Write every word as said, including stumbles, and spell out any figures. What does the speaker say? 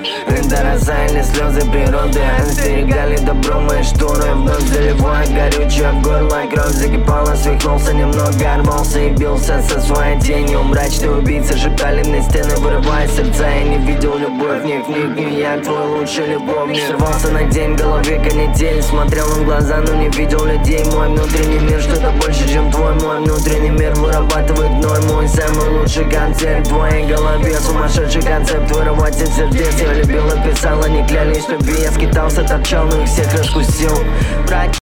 Это роса или слезы природы остерегали добро мои шторы. Вновь заливает горючее в горло, кровь закипала, свихнулся немного, рвался и бился со своей тенью. Мрачные убийцы шептали на стены, вырывая сердца. Я не видел любовь ни в них, ни я твой лучший любовник. Сорвался на день, в голове канитель, смотрел в глаза, но не видел людей. Мой внутренний мир что-то больше, чем твой. Мой внутренний мир вырабатывает ноль. Мой самый лучший концерт в твоей голове. Сумасшедший концепт вырывать из сердец. Я любил и писал, они клялись в любви. Я скитался, торчал, но их всех раскусил.